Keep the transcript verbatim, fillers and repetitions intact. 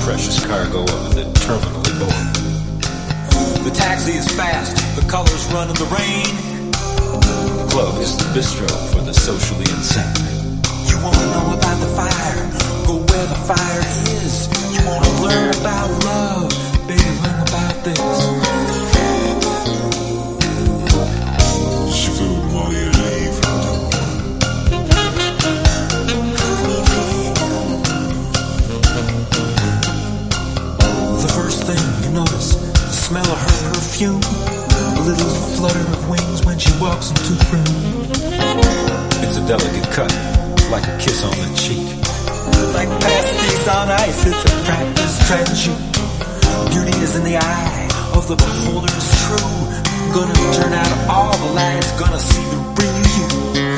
precious cargo of the terminally bored. The taxi is fast, the colors run in the rain. The club is the bistro for the socially insane. You wanna know about the fire? Go where the fire is. You wanna learn about love? Baby, learn about this. The first thing you notice, the smell of her perfume, a little flutter of wings when she walks into the room. It's a delicate cut, like a kiss on the cheek. Like pasties on ice, it's a practice treasure. Beauty is in the eye of the beholder, it's true. Gonna turn out all the lies, gonna see the real you.